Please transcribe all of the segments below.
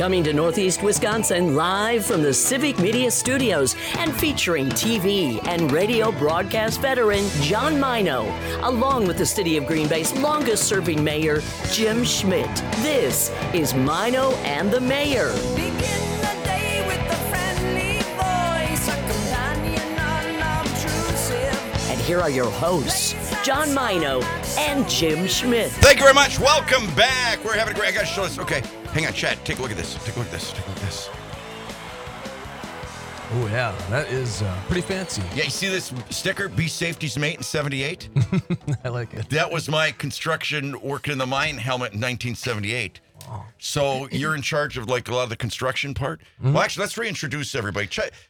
Coming to Northeast Wisconsin live from the Civic Media Studios and featuring TV and radio broadcast veteran John Mino, along with the City of Green Bay's longest-serving mayor, Jim Schmidt. This is Mino and the Mayor. Begin the day with a friendly voice, a companion unobtrusive. And here are your hosts, John Mino and Jim Schmidt. Thank you very much. Welcome back. We're having a great... I got to show this. Okay, hang on, Chad. Take a look at this. Take a look at this. Take a look at this. Oh, yeah. That is pretty fancy. Yeah, you see this sticker? Be Safety's Mate in 78? I like it. That was my construction working in the mine helmet in 1978. Wow. So you're in charge of like a lot of the construction part? Mm-hmm. Well, actually, let's reintroduce everybody.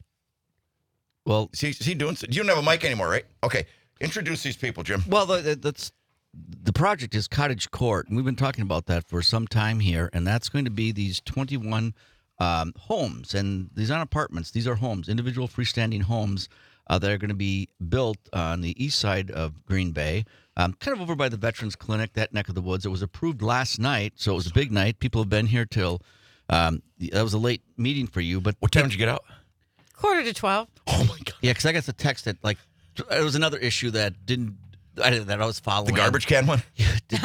Well, is he doing... You don't have a mic anymore, right? Okay. Introduce these people, Jim. Well, the project is Cottage Court, and we've been talking about that for some time here, and that's going to be these 21 homes, and these aren't apartments. These are homes, individual freestanding homes that are going to be built on the east side of Green Bay, kind of over by the Veterans Clinic, that neck of the woods. It was approved last night, so it was a big night. People have been here till that was a late meeting for you. But what time did you get out? 11:45. Oh, my God. Yeah, because I got the text that, like, it was another issue that I was following. The garbage can one? Didn't,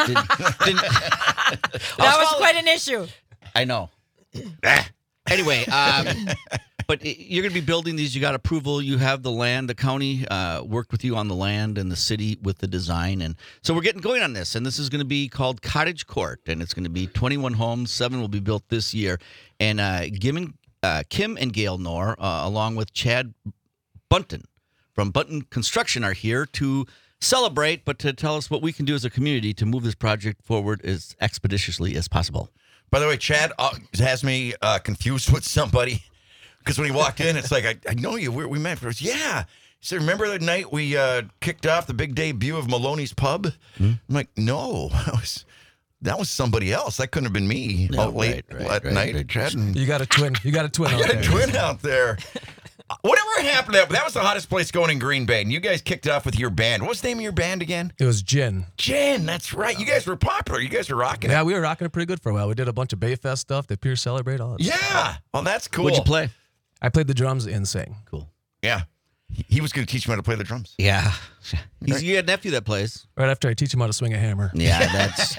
That was quite an issue. I know. Anyway, but you're going to be building these. You got approval. You have the land. The county worked with you on the land and the city with the design. And so we're getting going on this. And this is going to be called Cottage Court. And it's going to be 21 homes. 7 will be built this year. And Kim and Gail Knorr, along with Chad Bunton from Bunton Construction, are here to celebrate, but to tell us what we can do as a community to move this project forward as expeditiously as possible. By the way, Chad has me confused with somebody because when he walked in, it's like, I know you. We met first. Yeah. He said, remember the night we kicked off the big debut of Maloney's Pub? Hmm? I'm like, no, that was somebody else. That couldn't have been me. No, late at night. Right. Chad. You got a twin. You got a twin I out got there. a twin out there. Whatever happened to that? That was the hottest place going in Green Bay, and you guys kicked off with your band. What was the name of your band again? It was Gin. Gin, that's right. You guys were popular. You guys were rocking it. Yeah, we were rocking it pretty good for a while. We did a bunch of Bayfest stuff, the Peer Celebrate, all that stuff. Yeah. Well, that's cool. What'd you play? I played the drums and sang. Cool. Yeah. He was going to teach me how to play the drums. Yeah. You got a nephew that plays. Right after I teach him how to swing a hammer. Yeah, that's...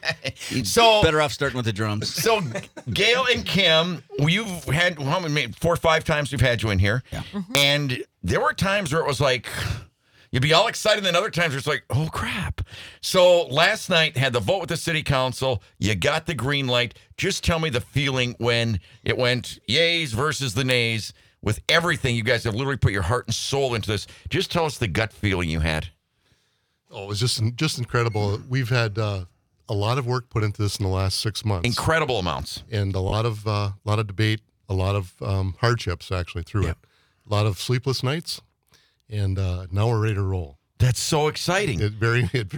So better off starting with the drums. So, Gail and Kim, you've had 4 or 5 times we've had you in here. Yeah. Mm-hmm. And there were times where it was like, you'd be all excited, and then other times where it's like, oh, crap. So, last night, had the vote with the city council. You got the green light. Just tell me the feeling when it went yays versus the nays. With everything, you guys have literally put your heart and soul into this. Just tell us the gut feeling you had. Oh, it was just incredible. We've had a lot of work put into this in the last 6 months. Incredible amounts. And a lot of debate, a lot of hardships actually through it. A lot of sleepless nights, and now we're ready to roll. That's so exciting. It very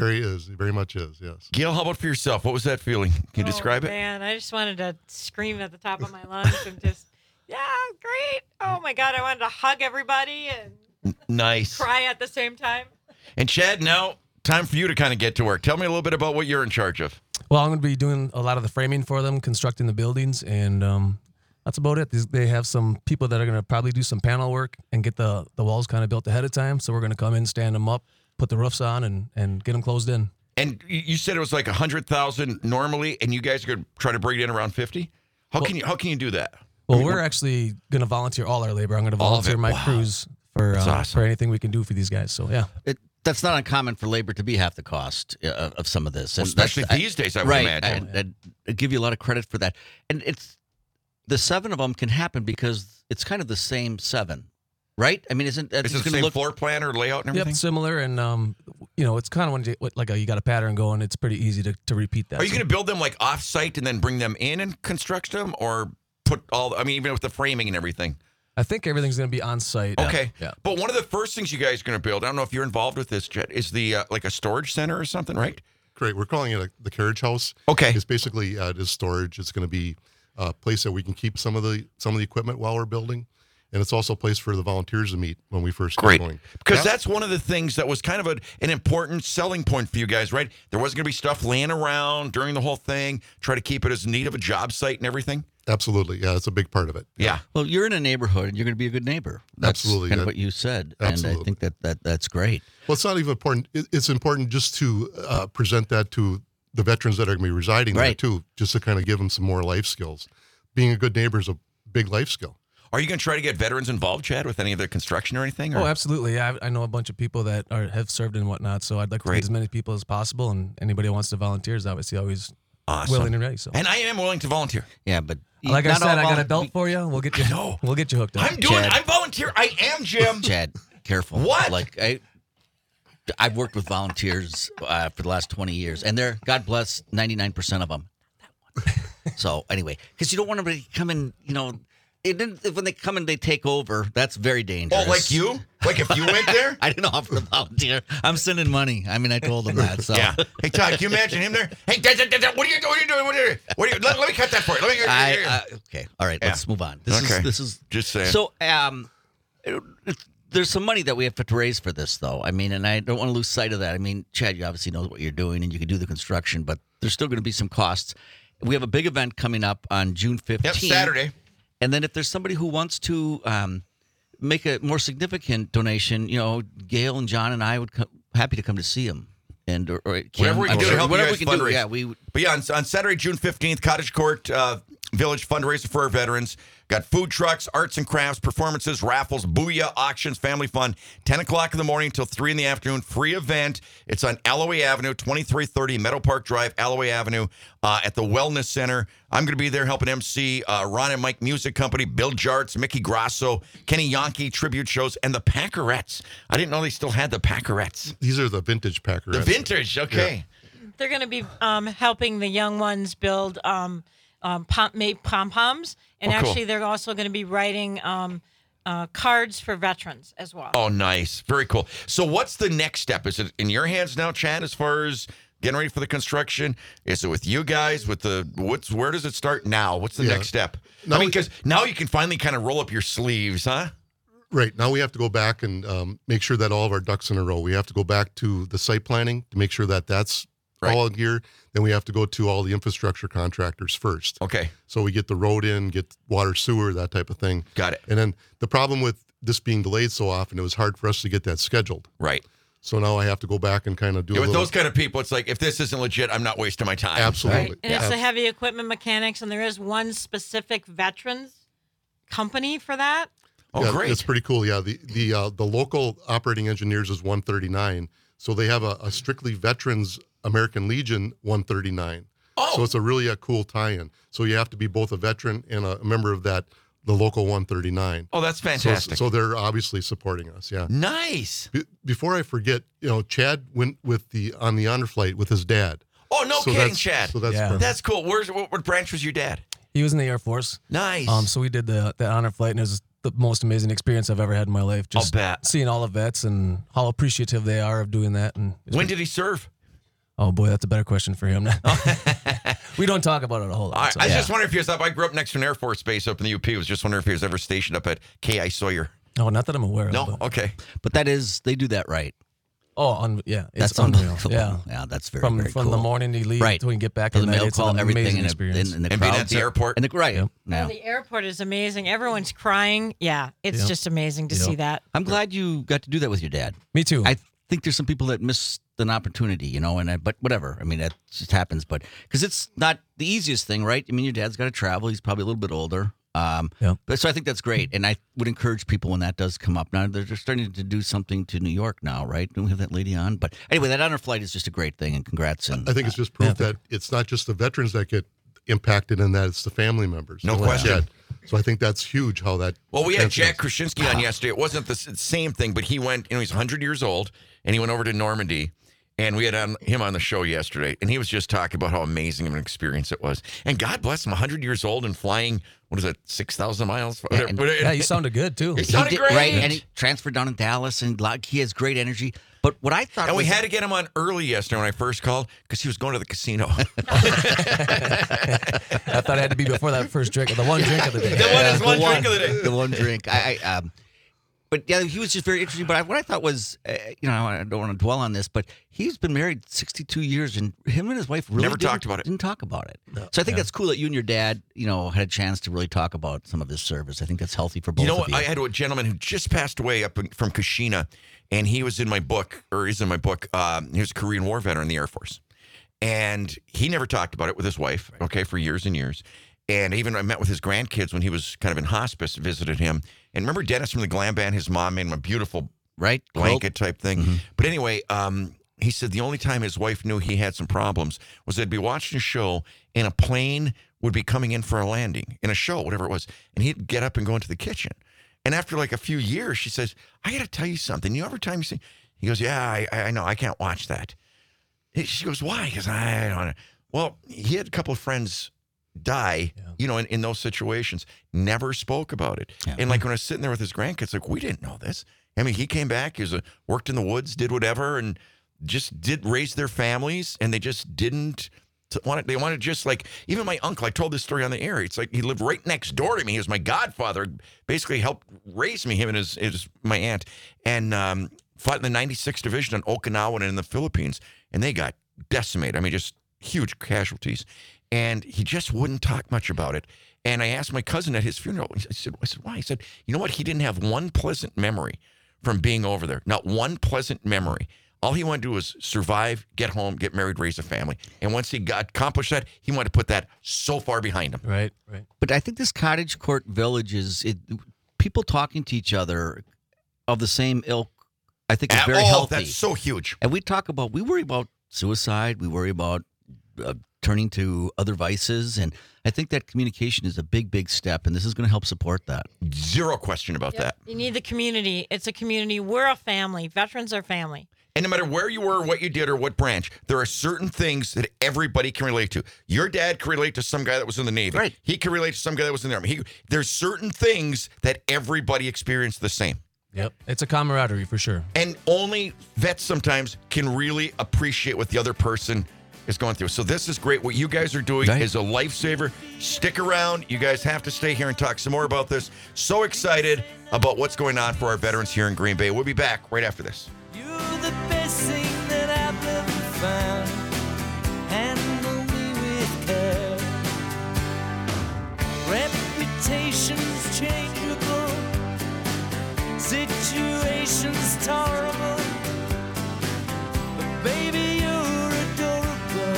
much is, yes. Gail, how about for yourself? What was that feeling? Can you describe it? Man, I just wanted to scream at the top of my lungs and just, yeah, great. Oh my God, I wanted to hug everybody and Nice. cry at the same time. And Chad, now time for you to kind of get to work. Tell me a little bit about what you're in charge of. Well, I'm going to be doing a lot of the framing for them, constructing the buildings, and that's about it. They have some people that are going to probably do some panel work and get the walls kind of built ahead of time. So we're going to come in, stand them up, put the roofs on, and get them closed in. And you said it was like 100,000 normally, and you guys are going to try to bring it in around 50? How can you do that? Well, we're actually going to volunteer all our labor. I'm going to volunteer my crews for anything we can do for these guys. So, yeah. That's not uncommon for labor to be half the cost of some of this. Well, especially these days, I would imagine. I'd give you a lot of credit for that. And the 7 of them can happen because it's kind of the same 7, right? I mean, isn't it the same floor plan or layout and everything? Yep, similar. And, it's kind of when you got a pattern going, it's pretty easy to repeat that. Are you going to build them like off-site and then bring them in and construct them, or even with the framing and everything? I think everything's going to be on site. Okay. Yeah. But one of the first things you guys are going to build, I don't know if you're involved with this, Jet, is the like a storage center or something, right? Great. We're calling it the carriage house. Okay. It's basically it is storage. It's going to be a place that we can keep some of the equipment while we're building. And it's also a place for the volunteers to meet when we first get going. Because that's one of the things that was kind of an important selling point for you guys, right? There wasn't going to be stuff laying around during the whole thing. Try to keep it as neat of a job site and everything. Absolutely. Yeah, it's a big part of it. Yeah. Well, you're in a neighborhood, and you're going to be a good neighbor. That's Absolutely, kind of yeah. what you said, and I Absolutely. think that's great. Well, it's not even important. It's important just to present that to the veterans that are going to be residing there Right. too, just to kind of give them some more life skills. Being a good neighbor is a big life skill. Are you going to try to get veterans involved, Chad, with any of the construction or anything? Or? Oh, absolutely. Yeah, I know a bunch of people that have served and whatnot, so I'd like to Great. meet as many people as possible, and anybody who wants to volunteer is obviously always Awesome. willing and ready. So, And I am willing to volunteer. Yeah, but like I not said, all I got a volun- belt for you. We'll get you. know. We'll get you hooked up. I'm volunteer. I am, Jim. Chad, careful. What? Like I've worked with volunteers for the last 20 years, and they're, God bless, 99% of them. So anyway, because you don't want anybody to come in, when they come in, they take over. That's very dangerous. Oh, like you? Like if you went there? I didn't offer to volunteer. I'm sending money. I mean, I told them that. So Yeah. Hey, Todd, can you imagine him there? Hey, what are you doing? Let me cut that for you. Let me. Okay. All right. Yeah. Let's move on. Okay. This is Just saying. So, there's some money that we have to raise for this, though. I mean, and I don't want to lose sight of that. I mean, Chad, you obviously know what you're doing, and you can do the construction, but there's still going to be some costs. We have a big event coming up on June 15th. Yep, Saturday. And then if there's somebody who wants to make a more significant donation, Gail and John and I would happy to come to see them. And or Kim, Whatever we can do to help whatever you we guys can do. fundraise. Yeah, we But yeah, on Saturday, June 15th, Cottage Court Village fundraiser for our veterans. Got food trucks, arts and crafts, performances, raffles, booyah, auctions, family fun. 10 o'clock in the morning until 3 in the afternoon. Free event. It's on Alloway Avenue, 2330 Meadow Park Drive, Alloway Avenue, at the Wellness Center. I'm going to be there helping MC Ron and Mike Music Company, Bill Jarts, Mickey Grasso, Kenny Yankee tribute shows, and the Packerettes. I didn't know they still had the Packerettes. These are the vintage Packerettes. The vintage, okay. They're going to be helping the young ones build make pom-poms. And Oh, cool. actually, they're also going to be writing cards for veterans as well. Oh, nice. Very cool. So what's the next step? Is it in your hands now, Chad, as far as getting ready for the construction? Is it with you guys? Where does it start now? What's the Yeah. next step? No, I mean, because now you can finally kind of roll up your sleeves, huh? Right. Now we have to go back and make sure that all of our ducks in a row. We have to go back to the site planning to make sure that that's Right. all in gear. Then we have to go to all the infrastructure contractors first. Okay. So we get the road in, get water, sewer, that type of thing. Got it. And then the problem with this being delayed so often, it was hard for us to get that scheduled. Right. So now I have to go back and kind of do Yeah, a with little. those kind of people, it's like, if this isn't legit, I'm not wasting my time. Absolutely. Right. And it's the heavy equipment mechanics, and there is one specific veterans company for that. Oh, Yeah, great. It's pretty cool. Yeah, the local operating engineers is 139, so they have a strictly veterans American Legion 139. Oh. So it's a really cool tie-in. So you have to be both a veteran and a member of the local 139. Oh, that's fantastic. So they're obviously supporting us. Yeah. Nice. Before I forget, Chad went on the honor flight with his dad. Oh, no So kidding, that's- Chad. So that's Yeah. perfect. That's cool. What branch was your dad? He was in the Air Force. Nice. So we did the honor flight, and it was the most amazing experience I've ever had in my life. Just bet. seeing all the vets and how appreciative they are of doing that. And When did he serve? oh boy, that's a better question for him. We don't talk about it a whole lot. so, I was yeah. just wondering if he was up. I grew up next to an Air Force base up in the UP. I was just wondering if he was ever stationed up at K.I. Sawyer. No, not that I'm aware of. No? but- Okay. but they do that right. yeah, That's it's unreal. unbelievable. Yeah, Yeah, that's very from very from cool. the morning you leave Right. till you get back To at the night, mail it's call, an everything, amazing and experience. the And being crowds at the are- airport. And right. Yep. Yeah. The airport is amazing. Everyone's crying. Yeah, it's Yep. just amazing to Yep. see that. I'm glad you got to do that with your dad. Me too. I think there's some people that miss an opportunity, but whatever. I mean, that just happens. But because it's not the easiest thing, right? I mean, your dad's got to travel. He's probably a little bit older. Yeah. But so I think that's great, and I would encourage people when that does come up. Now they're starting to do something to New York now, right? Don't we have that lady on? But anyway, that honor flight is just a great thing, and congrats. And I think it's just proof that it's not just the veterans that get impacted in that, it's the family members. No Like question. Chad. So I think that's huge how that. Well, we had transfers. Jack Krasinski on yesterday. It wasn't the same thing, but he went, he's 100 years old, and he went over to Normandy. And we had him on the show yesterday, and he was just talking about how amazing of an experience it was. And God bless him, 100 years old and flying, 6,000 miles? yeah, you sounded good too. He sounded great. right, and he transferred down in Dallas, and he has great energy. But what I thought And we was, had to get him on early yesterday when I first called because he was going to the casino. I thought it had to be before that first drink, the one drink of the day. That one is one drink of the day. The one drink. But yeah, he was just very interesting. But what I thought was, you know, I don't want to dwell on this, but he's been married 62 years, and him and his wife really Never talked about it. Didn't talk about it. So I think that's cool that you and your dad, you know, had a chance to really talk about some of his service. I think that's healthy for both You know of what? you. I had a gentleman who just passed away from Kashina, and he was in my book, or is in my book. He was a Korean War veteran in the Air Force. And he never talked about it with his wife, okay, for years and years. And even I met with his grandkids when he was kind of in hospice, visited him. And remember Dennis from the Glam Band? His mom made him a beautiful blanket type thing. But anyway, he said the only time his wife knew he had some problems was they'd be watching a show and a plane would be coming in for a landing in a show, whatever it was. And he'd get up and go into the kitchen. And after like a few years, she says, I got to tell you something. You know, every time you see, he goes, yeah, I know. I can't watch that. She goes, why? Because I don't know. Well, he had a couple of friends die, you know, in those situations. Never spoke about it. Yeah. And like when I was sitting there with his grandkids, like, we didn't know this. I mean, he came back, worked in the woods, did whatever, and just did raise their families, and they just didn't want it. They wanted just like, even my uncle, I told this story on the air. It's like he lived right next door to me. He was my godfather, basically helped raise me, him and my aunt, and fought in the 96th Division on Okinawa and in the Philippines, and they got decimated. I mean, just huge casualties. And he just wouldn't talk much about it. And I asked my cousin at his funeral, I said, why? He said, you know what? He didn't have one pleasant memory from being over there. Not one pleasant memory. All he wanted to do was survive, get home, get married, raise a family. And once he accomplished that, he wanted to put that so far behind him. Right. But I think this cottage court village is people talking to each other of the same ilk. I think is very healthy. That's so huge. And we worry about suicide. We worry about turning to other vices. And I think that communication is a big, big step. And this is going to help support that. Zero question about that. You need the community. It's a community. We're a family. Veterans are family. And no matter where you were, what you did, or what branch, there are certain things that everybody can relate to. Your dad can relate to some guy that was in the Navy. Right. He can relate to some guy that was in the Army. There's certain things that everybody experienced the same. Yep. It's a camaraderie for sure. And only vets sometimes can really appreciate what the other person is going through. So this is great. What you guys are doing is a lifesaver. Stick around. You guys have to stay here and talk some more about this. So excited about what's going on for our veterans here in Green Bay. We'll be back right after this. You're the best thing that I've ever found. Handle me with care. Reputation's changeable. Situation's tolerable. But baby, you're adorable.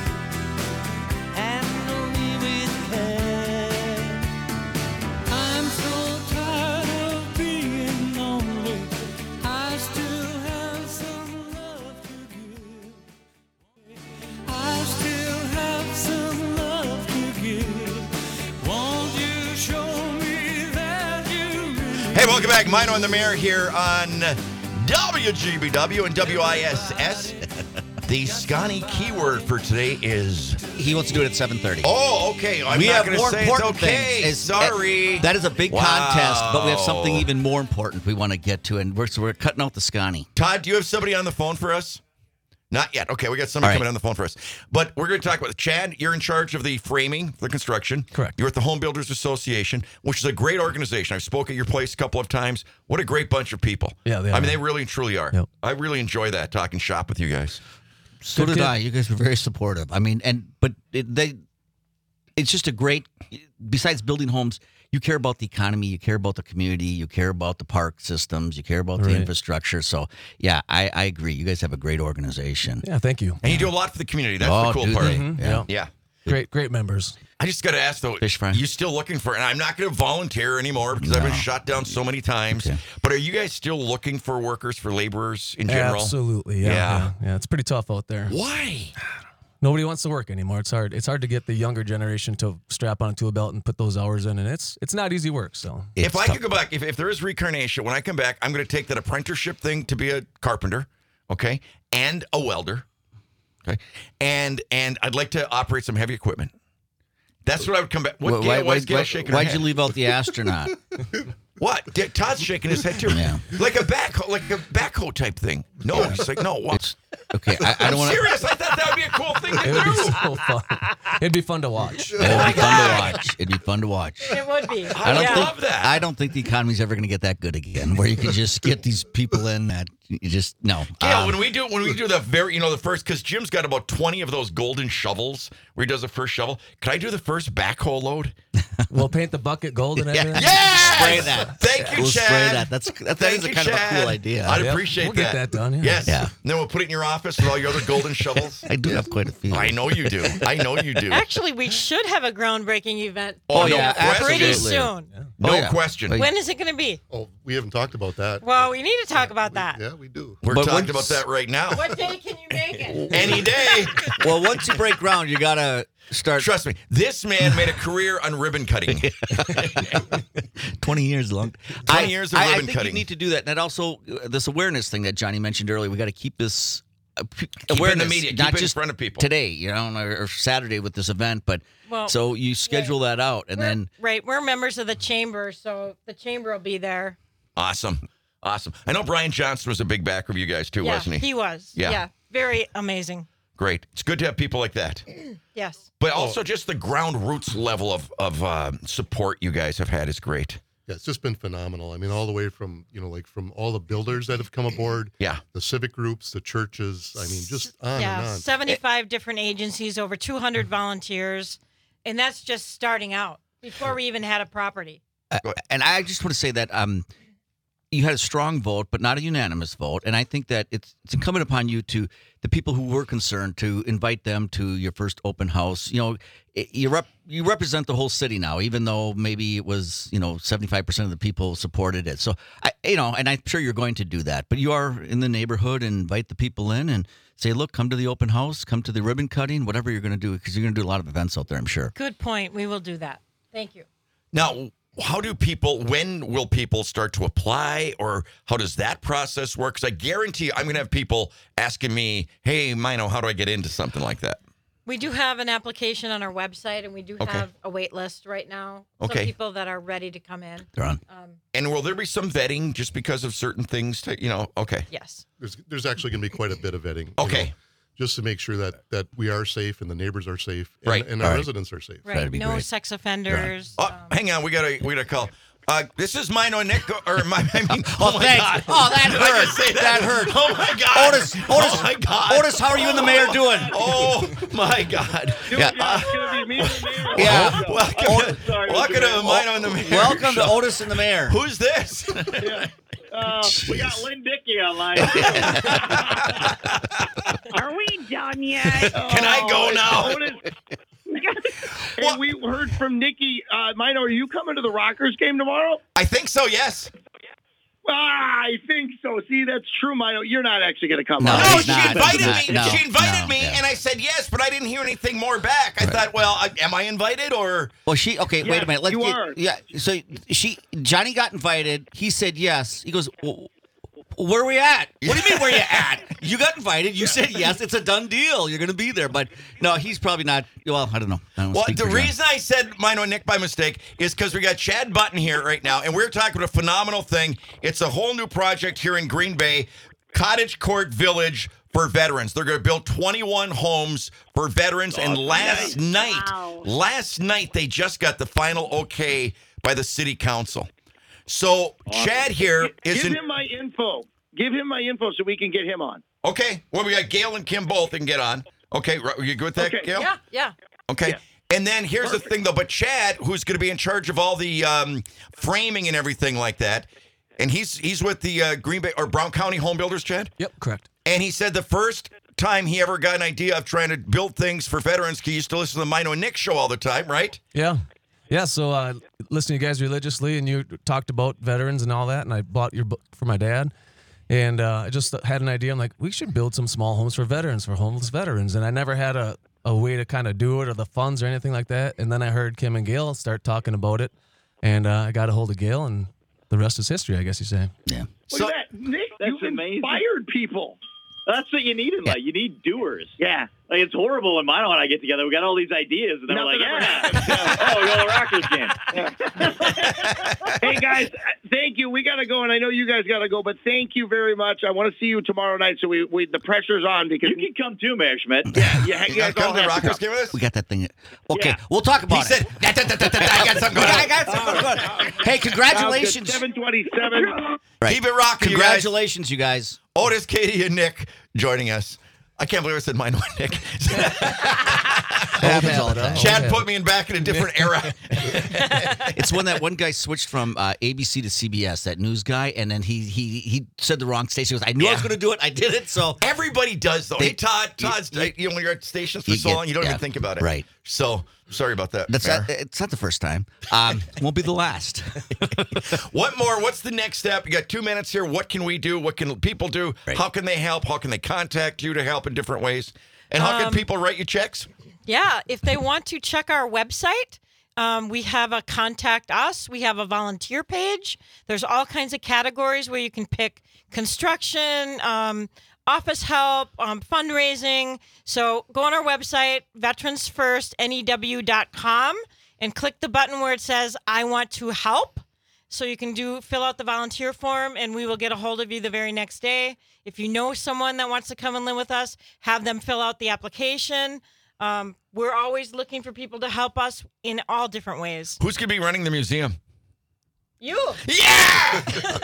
Handle me with care. I'm so tired of being lonely. I still have some love to give. I still have some love to give. Won't you show me that you really Hey, welcome back. Mino and the Mayor here on WGBW and WISS. The Scotty keyword for today is... He wants to do it at 7:30. Oh, okay. I'm we not have going to more say it's important okay. things. Sorry. That is a big Wow. contest, but we have something even more important we want to get to, and we're cutting out the Scotty. Todd, do you have somebody on the phone for us? Not yet. Okay, we got somebody All right. coming on the phone for us. But we're going to talk about Chad, you're in charge of the framing, the construction. Correct. You're at the Home Builders Association, which is a great organization. I've spoke at your place a couple of times. What a great bunch of people. Yeah, they I are. mean, they really and truly are. Yep. I really enjoy that, talking shop with you guys. So did Good. I. You guys were very supportive. I mean, it's just a great. Besides building homes, you care about the economy, you care about the community, you care about the park systems, you care about the Right. infrastructure. So, yeah, I agree. You guys have a great organization. Yeah, thank you. And you do a lot for the community. That's Oh, the cool do part. they? Mhm. Yeah. Yeah. Great members. I just got to ask, though, Fish fry. you still looking for, and I'm not going to volunteer anymore because I've been No. shot down so many times, Okay. but are you guys still looking for workers, for laborers in general? Absolutely. Yeah. It's pretty tough out there. Why? Nobody wants to work anymore. It's hard. It's hard to get the younger generation to strap onto a belt and put those hours in, and it's not easy work. So If I could go back, if there is reincarnation, when I come back, I'm going to take that apprenticeship thing to be a carpenter, okay, and a welder, okay, and I'd like to operate some heavy equipment. That's what I would come back. What? Gail, why is Gail shaking her why'd head? you leave out the astronaut? What? Todd's shaking his head too. Yeah. Like a backhoe type thing. No, he's like, no. What? Okay, I I'm don't want to. serious. I thought that would be a cool thing to it would be do. so fun. It'd be fun to watch. It'd be fun to watch. It'd be fun to watch. It would be. I Yeah. love that. I don't think the economy's ever going to get that good again, where you can just get these people in that you just no. Yeah, when we do the very, the first, because Jim's got about 20 of those golden shovels where he does the first shovel. Could I do the first backhoe load? We'll paint the bucket gold and everything. Yes! Spray that. Thank you, We'll Chad. spray that. That Thank is a you, kind of a Chad. cool idea. I'd Yep, appreciate we'll that. get that done, yeah. Yes. Yeah. Then we'll put it in your office with all your other golden shovels. I do have quite a few. I know you do. I know you do. Actually, we should have a groundbreaking event Oh, yeah, pretty absolutely. soon. No Oh, yeah. question. Like- When is it going to be? Oh, we haven't talked about that. Well, we need to talk about that. Yeah, we do. We're But talking once- about that right now. What day can you make it? Any day. Well, once you break ground, you gotta start. Trust me, this man made a career on ribbon cutting. 20 years long. 20 years of I ribbon think cutting. you need to do that, and also this awareness thing that Johnny mentioned earlier. We got to keep this it in the awareness, media, keep not it in just front of people. today, or Saturday with this event, but Well, so you schedule that out, and then We're members of the chamber, so the chamber will be there. Awesome. I know Brian Johnson was a big backer of you guys too, Yeah, wasn't he? he was. Yeah. Yeah. Very amazing. Great. It's good to have people like that. Yes. But also just the ground roots level of support you guys have had is great. Yeah, it's just been phenomenal. I mean, all the way from, from all the builders that have come aboard, Yeah. the civic groups, the churches, I mean, just on Yeah. and on. 75 different agencies, over 200 volunteers. And that's just starting out before we even had a property. and I just want to say that you had a strong vote, but not a unanimous vote. And I think that it's incumbent upon you to the people who were concerned to invite them to your first open house. You represent the whole city now, even though maybe it was 75% of the people supported it. So and I'm sure you're going to do that. But you are in the neighborhood and invite the people in and say, look, come to the open house, come to the ribbon cutting, whatever you're going to do, because you're going to do a lot of events out there, I'm sure. Good point. We will do that. Thank you. Now, when will people start to apply, or how does that process work? Because I guarantee you, I'm going to have people asking me, hey, Mino, how do I get into something like that? We do have an application on our website, and we do Okay. have a wait list right now. Okay. Some people that are ready to come in. They're on. And will there be some vetting just because of certain things? Okay. Yes. There's actually going to be quite a bit of vetting. Okay. Just to make sure that we are safe and the neighbors are safe and, Right. and our All right. residents are safe. Right. be No great. sex offenders. Oh, hang on. We got a call. This is Mino Nick, or oh my thanks. God. Oh, that Did I hurt. just say That hurt. Oh my God. Otis, Oh my God. Otis, how are you and the mayor doing? Oh my God. Yeah. Yeah. Welcome to Mino and the Mayor. Welcome to Show. Otis and the mayor. Who's this? We got Lynn Dickey online. Are we done yet? Can I go now? Hey, we heard from Nikki. Mino, are you coming to the Rockers game tomorrow? I think so, yes. I think so. See, that's true, Mino. You're not actually going to come. No, are No, you? he's she not. invited He's me. not. She invited No, me, yeah. and I said yes, but I didn't hear anything more back. I thought, well, am I invited or? Well, wait a Yes, minute. you are. Yeah. So Johnny got invited. He said yes. He goes, well, where are we at? What do you mean where you at? You got invited. You said yes. It's a done deal. You're going to be there. But no, he's probably not. Well, I don't know. I don't Well, speak the for Johnny. reason I said Mino and Nick by mistake is because we got Chad Button here right now, and we're talking about a phenomenal thing. It's a whole new project here in Green Bay, Cottage Court Village for veterans. They're going to build 21 homes for veterans, and last night they just got the final okay by the city council. So Chad here is Give him my info. Give him my info so we can get him on. okay. Well, we got Gail and Kim both that can get on. Okay, you good with that, Okay. Gail? Yeah. Okay. Yeah. And then here's the thing, though. But Chad, who's going to be in charge of all the framing and everything like that, and he's with the Green Bay or Brown County Home Builders, Chad. Yep, correct. And he said the first time he ever got an idea of trying to build things for veterans, he used to listen to the Mino and Nick show all the time, right? Yeah. Yeah, so listening to you guys religiously, and you talked about veterans and all that, and I bought your book for my dad. And I just had an idea. I'm like, we should build some small homes for veterans, for homeless veterans. And I never had a way to kind of do it or the funds or anything like that. And then I heard Kim and Gail start talking about it. And I got a hold of Gail, and the rest is history, I guess you say. Yeah. So Look at that. Nick, That's you've amazing. inspired people. That's what you need in life. You need doers. Yeah. Like, it's horrible when Mino and I get together. We got all these ideas, and then we're like, Nothing oh, we go to the Rockers game. Hey guys, thank you. We gotta go, and I know you guys gotta go, but thank you very much. I want to see you tomorrow night, so we the pressure's on because You can come too, Mayor Schmidt. yeah, You guys come to the Rockers game with us? We got that thing. Okay, Yeah. we'll talk about He said, it. I got something going on. I got something good. Hey, congratulations. 7:27. Right. Keep it rocking, you guys. Congratulations, you guys. Otis, Katie, and Nick joining us. I can't believe I said mine, Nick. Happens all the time. Chad put me back in a different era. It's when that one guy switched from ABC to CBS, that news guy, and then he said the wrong station. He goes, I knew I was going to do it. I did it. So Everybody does, though. Hey, Todd's, when you're at stations for you so get- long, you don't yeah, even think about it. right. So, sorry about that. that's Mayor. it's not the first time. Won't be the last. What more? What's the next step? You got 2 minutes here. What can we do? What can people do? Right. How can they help? How can they contact you to help in different ways? And how can people write you checks? Yeah, if they want to check our website, we have a contact us. We have a volunteer page. There's all kinds of categories where you can pick construction, office help, fundraising. So go on our website, veteransfirstnew.com, and click the button where it says, I want to help. So you can fill out the volunteer form, and we will get a hold of you the very next day. If you know someone that wants to come and live with us, have them fill out the application. We're always looking for people to help us in all different ways. Who's going to be running the museum? You. Yeah!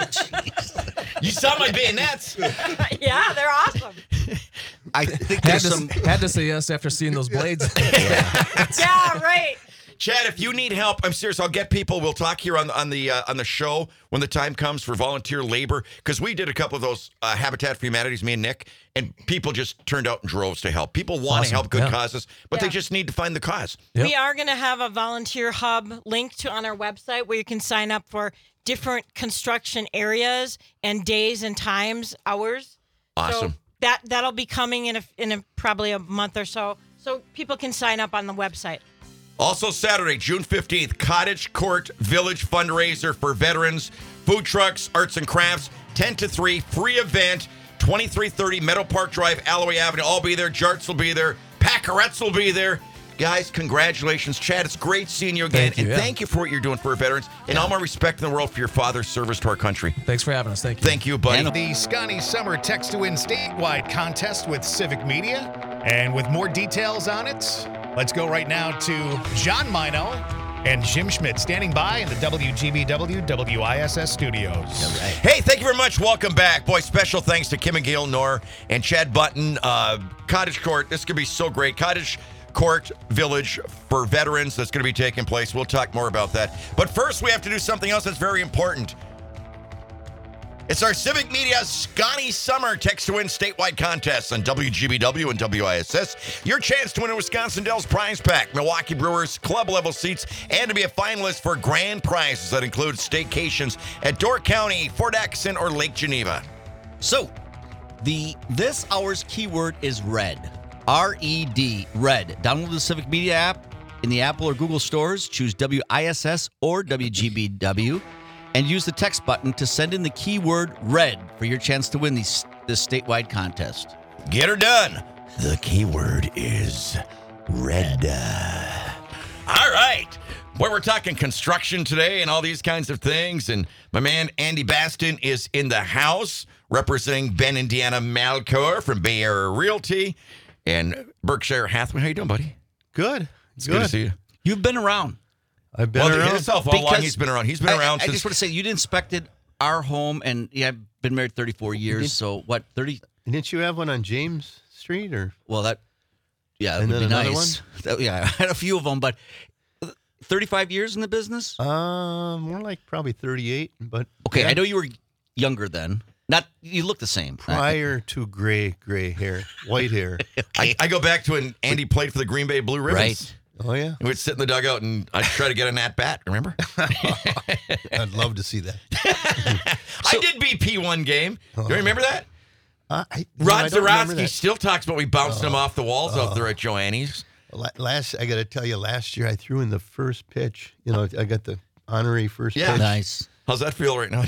You saw my bayonets. Yeah, they're awesome. I think Had there's to, some. had to say yes after seeing those blades. Yeah, right. Chad, if you need help, I'm serious. I'll get people. We'll talk here on the show when the time comes for volunteer labor, because we did a couple of those Habitat for Humanity's, me and Nick, and people just turned out in droves to help. People want to Awesome. help good Yeah. causes, but they Yeah. just need to find the cause. Yep. We are going to have a volunteer hub linked on our website where you can sign up for different construction areas and days and times, hours. Awesome. So that'll be coming in a probably a month or so people can sign up on the website. Also, Saturday, June 15th, Cottage Court Village fundraiser for veterans, food trucks, arts and crafts, 10 to 3, free event, 2330 Meadow Park Drive, Alloway Avenue. I'll be there. Jarts will be there. Packerettes will be there. Guys, congratulations. Chad, it's great seeing you again. Thank you, and yeah. thank you for what you're doing for our veterans. And all my respect in the world for your father's service to our country. Thanks for having us. Thank you. Thank you, buddy. The Scotty Summer Text to Win statewide contest with Civic Media. And with more details on it, let's go right now to John Mino and Jim Schmidt standing by in the WGBW WISS studios. Hey, thank you very much. Welcome back. Boy, special thanks to Kim and Gail Knorr and Chad Button. Cottage Court, this could be so great. Cottage Court Village for veterans that's going to be taking place. We'll talk more about that. But first, we have to do something else that's very important. It's our Civic Media Scotty Summer Text to Win statewide contest on WGBW and WISS. Your chance to win a Wisconsin Dells prize pack, Milwaukee Brewers club level seats, and to be a finalist for grand prizes that include staycations at Door County, Fort Atkinson, or Lake Geneva. So, this hour's keyword is red. R-E-D, red. Download the Civic Media app in the Apple or Google stores. Choose WISS or WGBW. And use the text button to send in the keyword red for your chance to win this statewide contest. Get her done. The keyword is red. All right. Boy, we're talking construction today and all these kinds of things. And my man Andy Baston is in the house representing Ben Indiana Malcor from Bay Area Realty and Berkshire Hathaway. How you doing, buddy? Good. It's good to see you. You've been around. I've been Well, around. hit yourself how long Because he's been around. He's been around I since... just want to say, you inspected our home, and I've been married 34 years, so what, 30? Didn't you have one on James Street or? Well, that And would then be another nice. Yeah, I had a few of them, but 35 years in the business? More like probably 38. But Okay, yeah, I know you were younger then. You look the same. prior to gray hair, white hair. I go back to when Andy played for the Green Bay Blue Ribbons. Right. Oh yeah, And we'd sit in the dugout and I'd try to get an at-bat, remember? I'd love to see that. I did BP one game. Do you remember that? I Rod don't remember Zarowski that. still talks about we bounced him off the walls out there at Joanne's. I got to tell you, last year I threw in the first pitch. You know, I got the honorary first Yeah. pitch. Nice. How's that feel right now?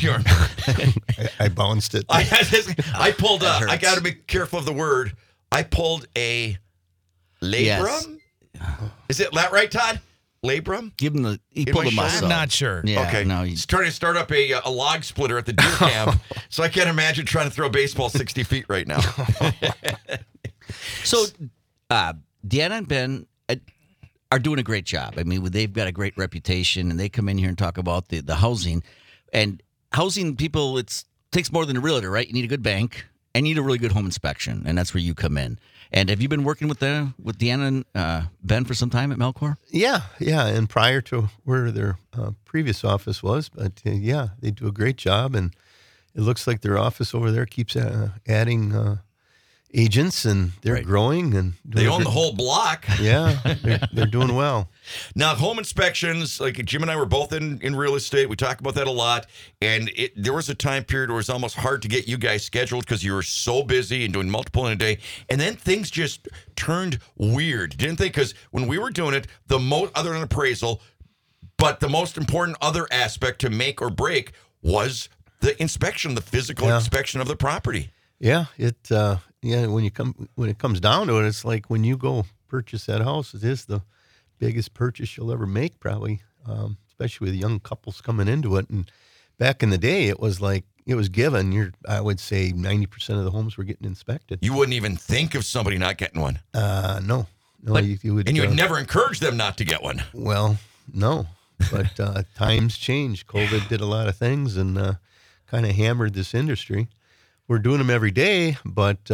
I bounced it. I pulled That I hurts. got to be careful of the word. I pulled a Labrum? Is it that right, Todd? Labrum? Give him he In pulled my the muscle. I'm not sure. Yeah, Okay. no, He's trying to start up a log splitter at the deer camp, so I can't imagine trying to throw a baseball 60 feet right now. So, Deanna and Ben are doing a great job. I mean, they've got a great reputation, and they come in here and talk about the housing. And housing people, it takes more than a realtor, right? You need a good bank, and you need a really good home inspection, and that's where you come in. And have you been working with Deanna and Ben for some time at Melcor? Yeah, and prior to where their previous office was, but yeah, they do a great job, and it looks like their office over there keeps adding agents, and they're growing, and They own the whole block. Yeah, they're doing well. Now, home inspections, like Jim and I were both in real estate. We talk about that a lot. And there was a time period where it was almost hard to get you guys scheduled because you were so busy and doing multiple in a day. And then things just turned weird, didn't they? Because when we were doing it, other than appraisal, but the most important other aspect to make or break was the inspection, the physical inspection of the property. Yeah, when it comes down to it, it's like when you go purchase that house, it is the biggest purchase you'll ever make, probably, especially with young couples coming into it. And back in the day, it was like it was given. I would say 90% of the homes were getting inspected. You wouldn't even think of somebody not getting one. No, But, you would, and you would never encourage them not to get one. Well, no, but times change. COVID did a lot of things and kind of hammered this industry. We're doing them every day, but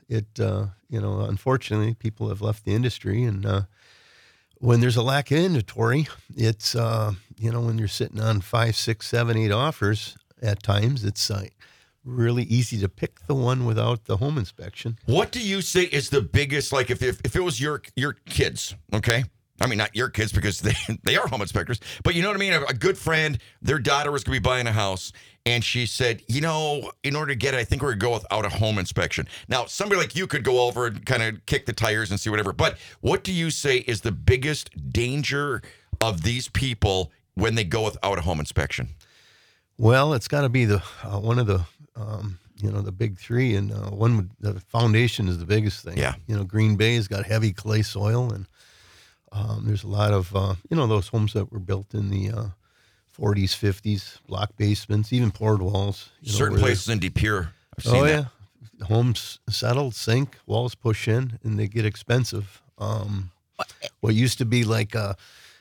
unfortunately, people have left the industry. And when there's a lack of inventory, it's, when you're sitting on 5, 6, 7, 8 offers at times, it's really easy to pick the one without the home inspection. What do you say is the biggest, like if it was your kids, okay? I mean, not your kids because they are home inspectors, but you know what I mean? A good friend, their daughter was going to be buying a house, and she said, in order to get it, I think we're going to go without a home inspection. Now, somebody like you could go over and kind of kick the tires and see whatever, but what do you say is the biggest danger of these people when they go without a home inspection? Well, it's got to be the one of the the big three, and the foundation is the biggest thing. Yeah. Green Bay's got heavy clay soil, and there's a lot of those homes that were built in the 40s, 50s, block basements, even poured walls. Certain places in De Pere, I've seen that. Yeah, homes settled, sink, walls push in, and they get expensive. What used to be like a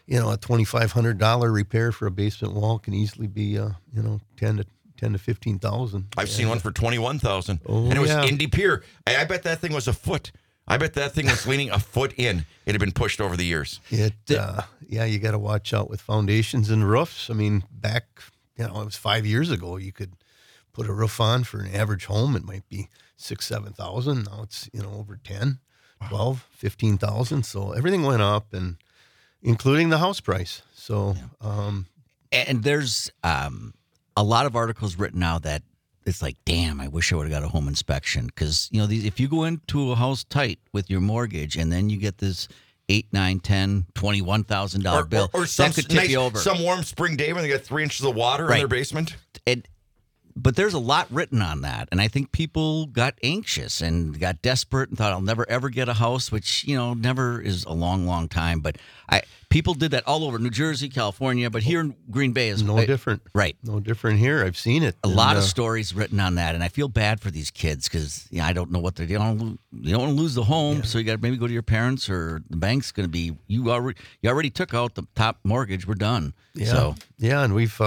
$2,500 repair for a basement wall can easily be $10,000 to $15,000. I've seen one for $21,000, Oh, and it was yeah. in De Pere. I bet that thing was a foot. I bet that thing was leaning a foot in. It had been pushed over the years. You got to watch out with foundations and roofs. I mean, back, it was 5 years ago, you could put a roof on for an average home. It might be $6,000, $7,000. Now it's, over 10, 12, 15,000. So everything went up, and including the house price. So, And there's a lot of articles written now that it's like, damn, I wish I would have got a home inspection. Because, if you go into a house tight with your mortgage and then you get this $8,000, $9,000, $10,000, $21,000 bill, or some that could tip nice, you over. Some warm spring day when they got 3 inches of water in Right. their basement. But there's a lot written on that. And I think people got anxious and got desperate and thought, I'll never, ever get a house, which, never is a long, long time. But people did that all over New Jersey, California. But here in Green Bay is no different. Right. No different here. I've seen it. A lot of stories written on that. And I feel bad for these kids because I don't know what they're doing. You don't want to lose the home. So you got to maybe go to your parents, or the bank's going to be, you already took out the top mortgage. We're done. Yeah. So, yeah. And we've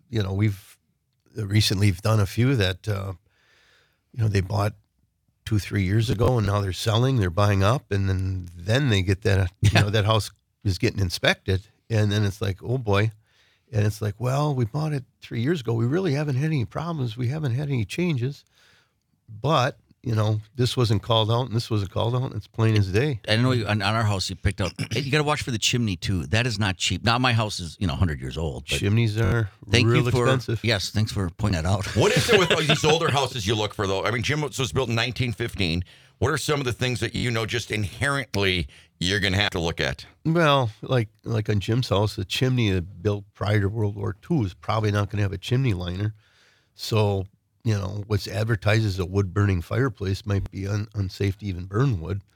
recently done a few that, they bought 2-3 years ago, and now they're selling, they're buying up, and then they get that, that house is getting inspected, and then it's like, oh boy. And it's like, well, we bought it 3 years ago. We really haven't had any problems. We haven't had any changes, but this wasn't called out and this wasn't called out, and it's plain as day. I know on our house you picked out. You got to watch for the chimney too. That is not cheap. Now my house is 100 years old. But Chimneys are real expensive. Yes, thanks for pointing that out. What is it with these older houses you look for, though? I mean, Jim was built in 1915. What are some of the things that just inherently you're going to have to look at? Well, like on Jim's house, the chimney built prior to World War II is probably not going to have a chimney liner. So, what's advertised as a wood-burning fireplace might be unsafe to even burn wood.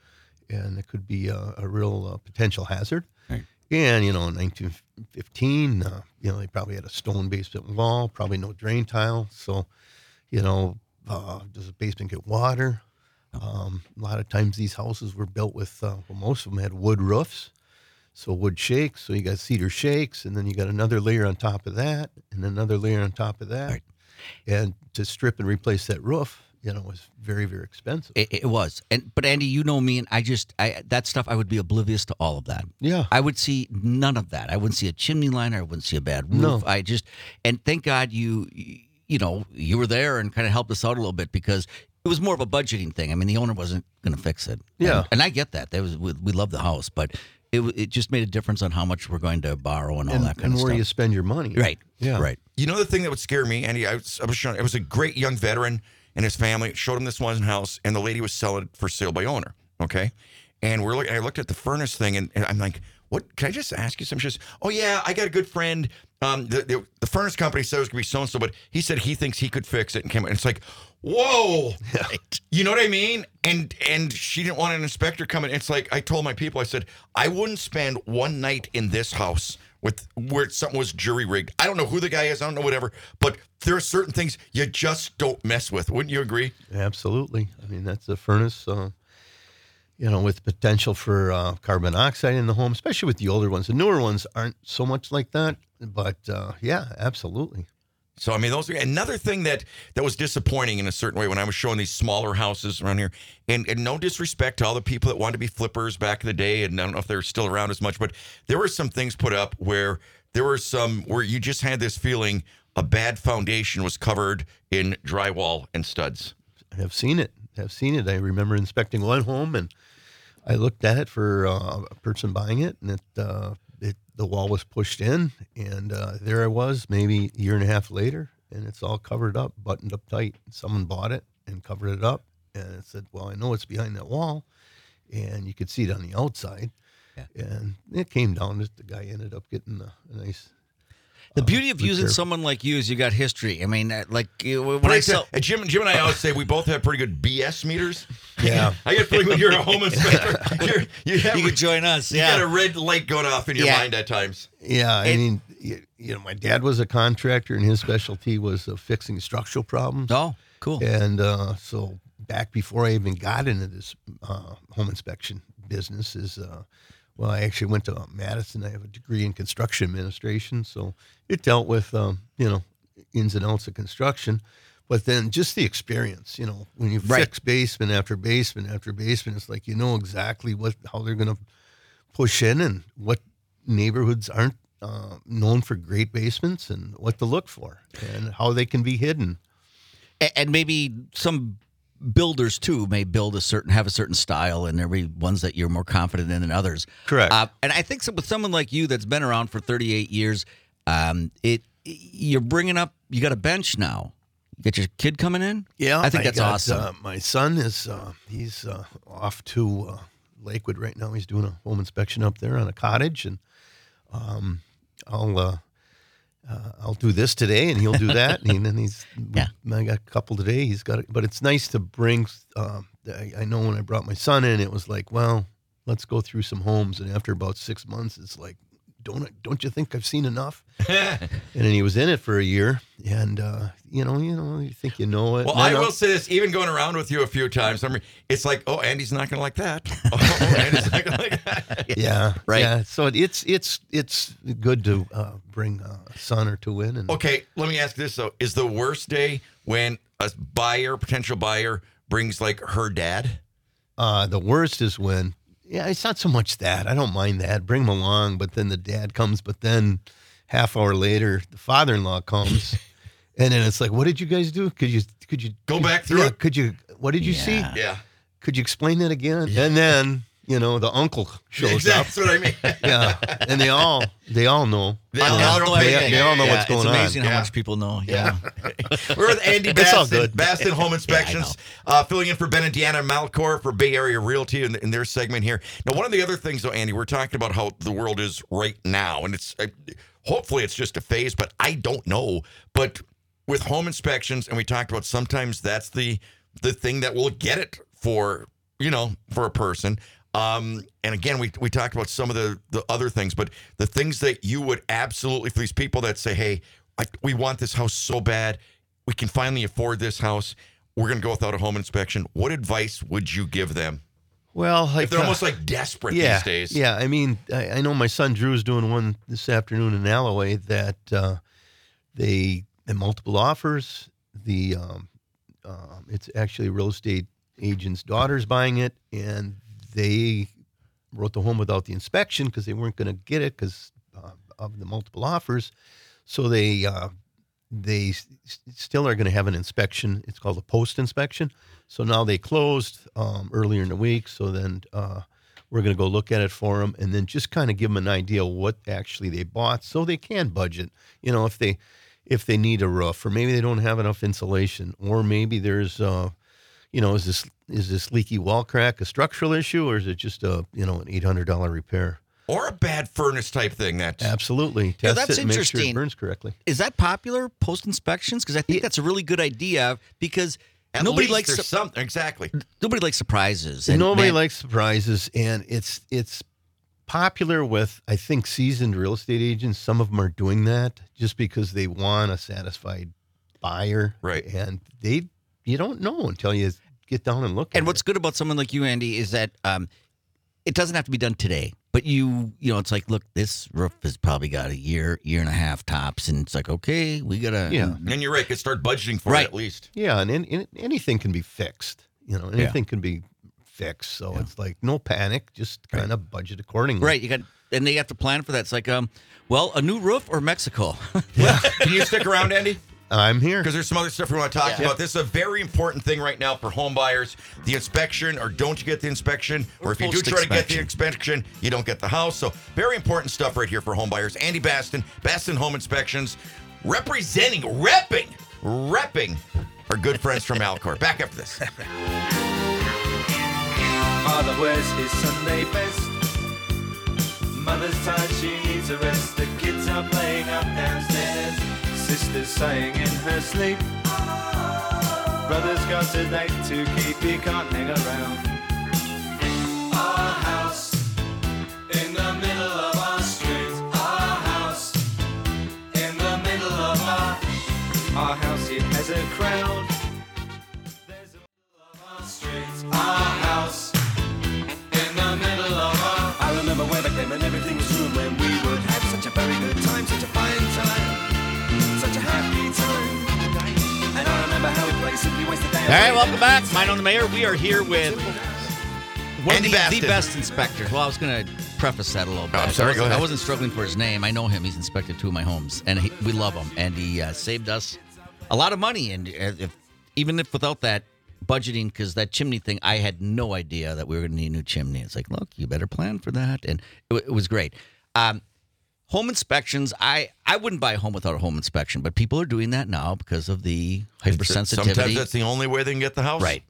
and it could be a real potential hazard. Right. And, in 1915, they probably had a stone basement wall, probably no drain tile. So, does the basement get water? A lot of times these houses were built with, most of them had wood roofs. So wood shakes, so you got cedar shakes, and then you got another layer on top of that, and another layer on top of that. Right. And to strip and replace that roof, was very, very expensive. It was. But Andy, you know me, and that stuff, I would be oblivious to all of that. Yeah. I would see none of that. I wouldn't see a chimney liner. I wouldn't see a bad roof. No. And thank God you were there and kind of helped us out a little bit, because it was more of a budgeting thing. I mean, the owner wasn't going to fix it. Yeah. And I get that. We love the house, but it just made a difference on how much we're going to borrow and all that kind of and stuff. where you spend your money. Right. Yeah. Right. You know the thing that would scare me, Andy? I was showing. It was a great young veteran and his family. Showed him this one house, and the lady was selling it for sale by owner. Okay, and I looked at the furnace thing, and I'm like, "What? Can I just ask you something?" She says, "Oh yeah, I got a good friend. The furnace company said it was gonna be so and so, but he said he thinks he could fix it." And came, and it's like, whoa, you know what I mean? And she didn't want an inspector coming. It's like I told my people, I said, I wouldn't spend one night in this house where something was jury rigged. I don't know who the guy is. I don't know whatever, but there are certain things you just don't mess with. Wouldn't you agree? Absolutely. I mean, that's a furnace, with potential for carbon monoxide in the home, especially with the older ones. The newer ones aren't so much like that, but yeah, absolutely. So, I mean, those are another thing that was disappointing in a certain way when I was showing these smaller houses around here. And no disrespect to all the people that wanted to be flippers back in the day, and I don't know if they're still around as much, but there were some things put up where where you just had this feeling a bad foundation was covered in drywall and studs. I have seen it. I remember inspecting one home, and I looked at it for a person buying it, and the wall was pushed in, and there I was maybe a year and a half later, and it's all covered up, buttoned up tight. Someone bought it and covered it up, and it said, well, I know it's behind that wall, and you could see it on the outside. Yeah. And it came down that the guy ended up getting a nice... The beauty of using repair. someone like you is you got history. I mean, when But I sell... Jim and I always say we both have pretty good BS meters. Yeah. I get a feeling when you're a home inspector, you could join us. You got a red light going off in your mind at times. Yeah, I mean, my dad was a contractor, and his specialty was fixing structural problems. Oh, cool. And so back before I even got into this home inspection business well, I actually went to Madison. I have a degree in construction administration, so it dealt with, ins and outs of construction. But then just the experience, when you fix basement after basement after basement, it's like exactly how they're going to push in and what neighborhoods aren't known for great basements and what to look for and how they can be hidden. And maybe some builders too may have a certain style, and there be ones that you're more confident in than others. Correct. And I think with someone like you that's been around for 38 years, you're bringing up. You got a bench now. You got your kid coming in. Yeah, I think that's awesome. My son is he's off to Lakewood right now. He's doing a home inspection up there on a cottage, and I'll do this today, and he'll do that, and then I got a couple today. He's got it, but it's nice to bring. I know when I brought my son in, it was like, well, let's go through some homes, and after about 6 months, it's like, don't you think I've seen enough? And then he was in it for a year, and you think you know it. Well, I will say this: even going around with you a few times, it's like, oh, Andy's not going to like that. Oh, Andy's not going to like that. Yeah, right. Yeah, so it's good to bring a son or two in. And Okay, let me ask this though: is the worst day when a potential buyer, brings like her dad? The worst is when. Yeah, it's not so much that. I don't mind that. Bring him along, but then the dad comes, but then half hour later, the father-in-law comes, and then it's like, what did you guys do? Could you Go back through it? What did you see? Yeah. Could you explain that again? Yeah. And then, the uncle shows up. That's what I mean. Yeah, and they all know. They all know what's going on. It's amazing how much people know. Yeah. We're with Andy It's all Baston, good. Baston Home Inspections, filling in for Ben and Deanna Malcor for Bay Area Realty in their segment here. Now, one of the other things, though, Andy, we're talking about how the world is right now, and it's hopefully it's just a phase, but I don't know. But with home inspections, and we talked about sometimes that's the thing that will get it for a person. And again, we talked about some of the other things, but the things that you would absolutely, for these people that say, hey, we want this house so bad, we can finally afford this house, we're going to go without a home inspection. What advice would you give them? Well, like, If they're almost like desperate these days. Yeah, I mean, I know my son Drew's doing one this afternoon in Alloway that they multiple offers. It's actually a real estate agent's daughter's buying it, and they wrote the home without the inspection because they weren't going to get it because of the multiple offers. So they still are going to have an inspection. It's called a post inspection. So now they closed earlier in the week. So then we're going to go look at it for them and then just kind of give them an idea of what actually they bought so they can budget. You know, if they need a roof, or maybe they don't have enough insulation, or maybe there's is this leaky wall crack a structural issue, or is it just an $800 repair? Or a bad furnace type thing. Absolutely. Yeah, Test that's it and make sure interesting. it burns correctly. Is that popular, post inspections? Because I think that's a really good idea because At nobody least likes there's something. Exactly. nobody likes surprises. Nobody likes surprises, and it's popular with, I think, seasoned real estate agents. Some of them are doing that just because they want a satisfied buyer. Right. And you don't know until you get down and look at it. And what's good about someone like you, Andy, is that it doesn't have to be done today. But it's like, look, this roof has probably got a year and a half tops, and it's like, okay, we gotta. Yeah. And you're right. You could start budgeting for it Right. at least. Yeah, and anything can be fixed. Anything can be fixed. So it's like no panic, just kind of budget accordingly. Right. And they have to plan for that. It's like, a new roof or Mexico. Can you stick around, Andy? I'm here. Because there's some other stuff we want to talk about. This is a very important thing right now for home buyers. The inspection, or don't you get the inspection? Or if you do try to get the inspection, you don't get the house. So very important stuff right here for home buyers. Andy Baston, Baston Home Inspections, repping our good friends from Alcor. Back after this. Father wears his Sunday best. Mother's tired, she needs a rest. The kids are playing up downstairs. Sister's sighing in her sleep. Brother's got a date to keep, he can't hang around. Our house in the middle of our street. Our house in the middle of our house, it has a crowd. There's a middle of our street. Our house in the middle of our. I remember way back then when everything was room, when we would have such a very good time, such a fine time. Such a happy time. And I remember how we played Simply Waste the Day. All right, welcome back. Mine on the Mayor. We are here with one of Andy the Baston. best inspectors. Well, I was going to preface that a little bit. I'm sorry, go ahead. I wasn't struggling for his name. I know him. He's inspected 2 of my homes, and we love him. And he saved us a lot of money. And even if without that budgeting, because that chimney thing, I had no idea that we were going to need a new chimney. It's like, look, you better plan for that. And it was great. Home inspections, I wouldn't buy a home without a home inspection, but people are doing that now because of the hypersensitivity. Sometimes that's the only way they can get the house. Right.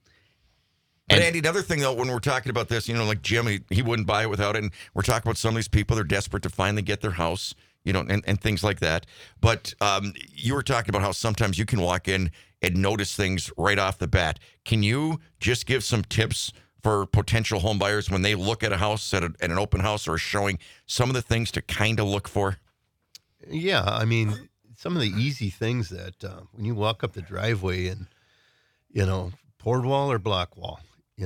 But Andy, another thing, though, when we're talking about this, like Jim, he wouldn't buy it without it. And we're talking about some of these people, they're desperate to finally get their house, and things like that. But you were talking about how sometimes you can walk in and notice things right off the bat. Can you just give some tips for potential home buyers when they look at a house at an open house or showing some of the things to kind of look for? Yeah, I mean, some of the easy things that when you walk up the driveway and, poured wall or block wall,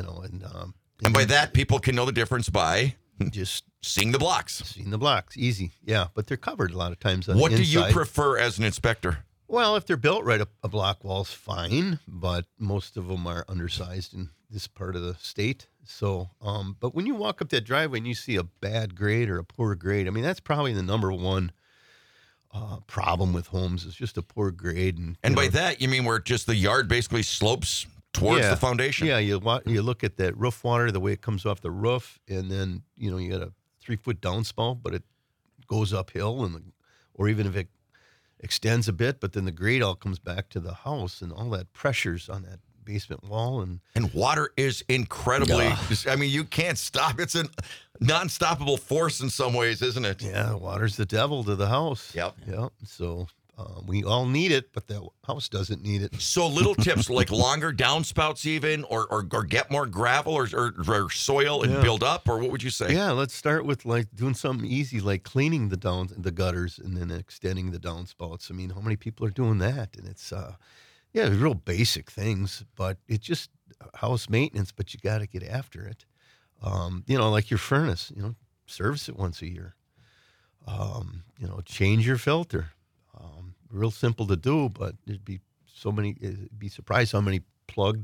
and by that, people can know the difference by just seeing the blocks. Seeing the blocks, easy. Yeah, but they're covered a lot of times on What the do you inside. prefer as an inspector? Well, if they're built right, a block wall's fine, but most of them are undersized in this part of the state. So, but when you walk up that driveway and you see a bad grade or a poor grade, I mean, that's probably the number one problem with homes is just a poor grade. And by that, you mean where just the yard basically slopes towards the foundation? Yeah, you look at that roof water, the way it comes off the roof, and then, you got a 3-foot downspout, but it goes uphill, or even if it extends a bit, but then the grade all comes back to the house, and all that pressure's on that basement wall. And water is incredibly, I mean, you can't stop. It's a non-stoppable force in some ways, isn't it? Yeah, water's the devil to the house. Yep. So We all need it, but the house doesn't need it. So little tips like longer downspouts even, or get more gravel or soil and build up, or what would you say? Yeah, let's start with like doing something easy, like cleaning the gutters and then extending the downspouts. I mean, how many people are doing that? And it's real basic things, but it's just house maintenance. But you got to get after it. Like your furnace, service it once a year. Change your filter. Real simple to do, but it'd be surprised how many plugged,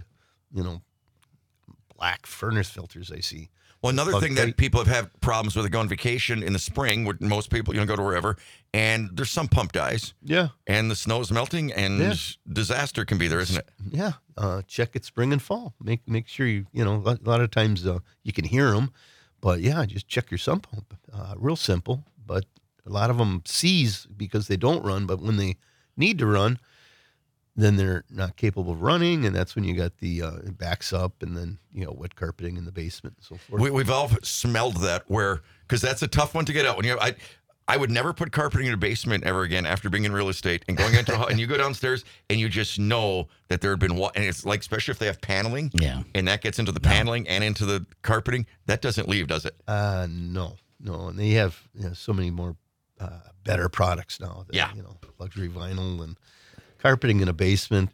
black furnace filters I see. Well, another thing that people have had problems with, they go on vacation in the spring, where most people, go to wherever, and there's some pump dies. Yeah. And the snow's melting, and disaster can be there, isn't it? Yeah. Check it spring and fall. Make sure a lot of times you can hear them, but just check your sump pump. Real simple, but a lot of them seize because they don't run, but when they need to run, then they're not capable of running, and that's when you got the it backs up, and then wet carpeting in the basement and so forth. We've all smelled that, because that's a tough one to get out. When I would never put carpeting in a basement ever again after being in real estate and going into and you go downstairs and you just know that there had been and it's like, especially if they have paneling, and that gets into the paneling and into the carpeting, that doesn't leave, does it? No, and they have so many more better products now. Luxury vinyl and carpeting in a basement.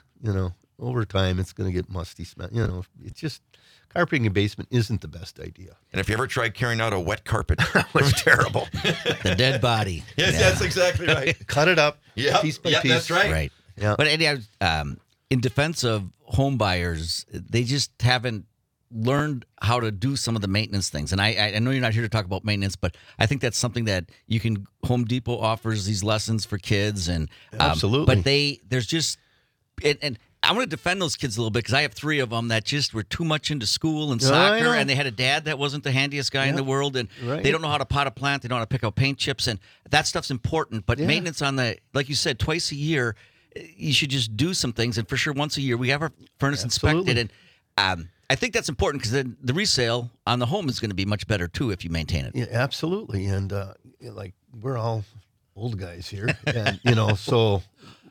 Over time it's going to get musty smell. It's just carpeting in a basement isn't the best idea. And if you ever tried carrying out a wet carpet, it was terrible. The dead body. Yes, that's exactly right. Cut it up, piece by piece. That's right. Right. Yeah. But Eddie, in defense of home buyers, they just haven't learned how to do some of the maintenance things. And I know you're not here to talk about maintenance, but I think that's something that you can. Home Depot offers these lessons for kids, and absolutely. But there's just and I want to defend those kids a little bit because I have 3 of them that just were too much into school and soccer, and they had a dad that wasn't the handiest guy in the world, and they don't know how to pot a plant, they don't know how to pick out paint chips, and that stuff's important. But maintenance on like you said, twice a year, you should just do some things, and for sure once a year we have our furnace inspected, and I think that's important because then the resale on the home is going to be much better too if you maintain it. Yeah, absolutely. And like we're all old guys here, and so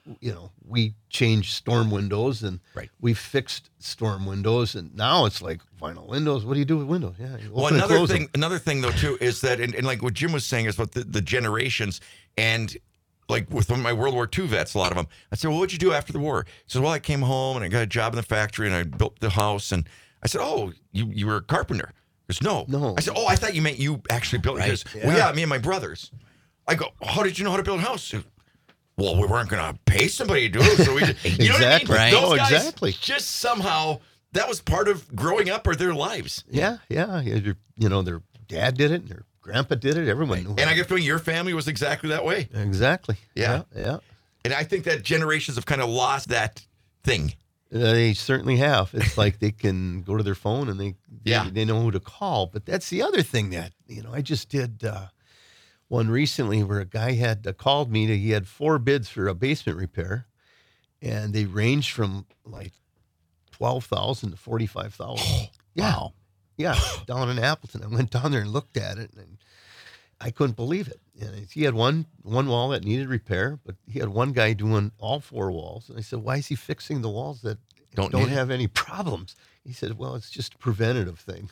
we changed storm windows, and we fixed storm windows, and now it's like vinyl windows. What do you do with windows? Yeah. Well, another thing though too is that, and like what Jim was saying is about the generations, and like with my World War II vets, a lot of them. I said, well, what'd you do after the war? He said, well, I came home and I got a job in the factory and I built the house. And I said, oh, you were a carpenter? He goes, no. I said, oh, I thought you meant you actually built it. He goes, well, yeah, me and my brothers. I go, how did you know how to build a house? Well, we weren't going to pay somebody to do it. So we just, you know what I mean? Right. Those guys just somehow, that was part of growing up or their lives. Yeah. Their dad did it, and their grandpa did it. Everyone knew. And I get feeling your family was exactly that way. Exactly. Yeah. Yeah. And I think that generations have kind of lost that thing. They certainly have. It's like they can go to their phone and they know who to call. But that's the other thing that, I just did one recently where a guy had called me. He had 4 bids for a basement repair, and they ranged from like $12,000 to $45,000. Wow. Yeah, down in Appleton. I went down there and looked at it, and I couldn't believe it. And he had one wall that needed repair, but he had one guy doing all 4 walls. And I said, why is he fixing the walls that don't have any problems? He said, well, it's just a preventative thing.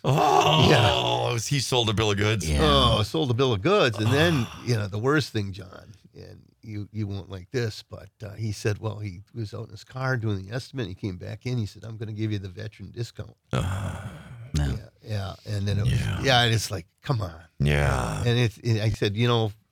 Oh, he sold a bill of goods. Yeah. Oh, sold a bill of goods. And then, the worst thing, John, and you won't like this, but he said, well, he was out in his car doing the estimate. He came back in. He said, I'm going to give you the veteran discount. No. Yeah. And then it was, and it's like, come on. Yeah. And I said,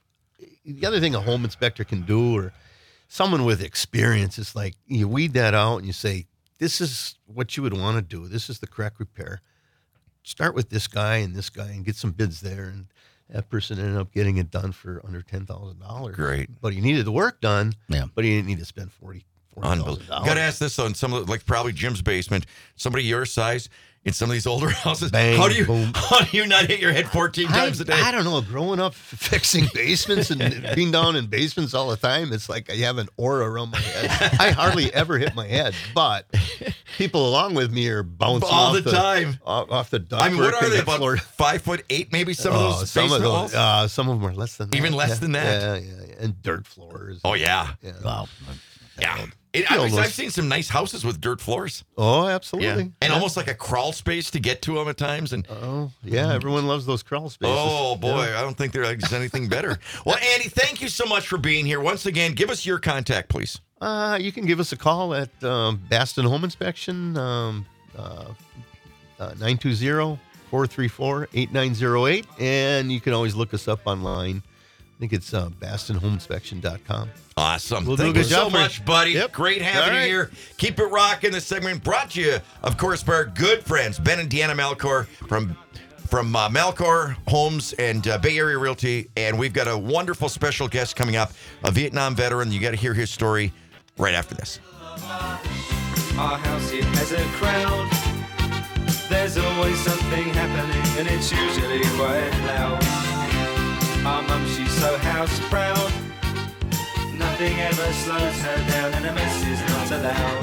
the other thing a home inspector can do, or someone with experience, is like you weed that out and you say, this is what you would want to do. This is the correct repair. Start with this guy and get some bids there. And that person ended up getting it done for under $10,000. Great. But he needed the work done. Yeah. But he didn't need to spend Unbelievable. Got to ask this though, in some of the, like probably Jim's basement, somebody your size in some of these older houses, Bang, how do boom. you not hit your head 14 times a day? I don't know. Growing up fixing basements and being down in basements all the time, it's like I have an aura around my head. I hardly ever hit my head, but people along with me are bouncing all off the time off the ductwork. I mean, what are and they? the About floor. 5'8", maybe some of those Some basement of walls. those, some of them are less than that. Even less than that? Yeah, and dirt floors. Oh yeah. Wow. Yeah. Almost. I've seen some nice houses with dirt floors. Oh, absolutely. And almost like a crawl space to get to them at times. And Oh, yeah. Everyone loves those crawl spaces. oh boy, Yeah. I don't think there's anything better. Well, Andy, thank you so much for being here once again. Give us your contact, please. You can give us a call at Baston Home Inspection, 920-434-8908. And you can always look us up online. I think it's BastonHomeInspection.com. Awesome. We'll do Thank a you good so job for you. much, buddy. Yep. Great having All you right. here. Keep it rocking. This segment brought to you, of course, by our good friends, Ben and Deanna Malcor from Malcor Homes and Bay Area Realty. And we've got a wonderful special guest coming up, a Vietnam veteran. You got to hear his story right after this. Our house, it has a crowd. There's always something happening, and it's usually quite loud. Our mum, she's so house proud. Nothing ever slows her down, and a mess is not allowed.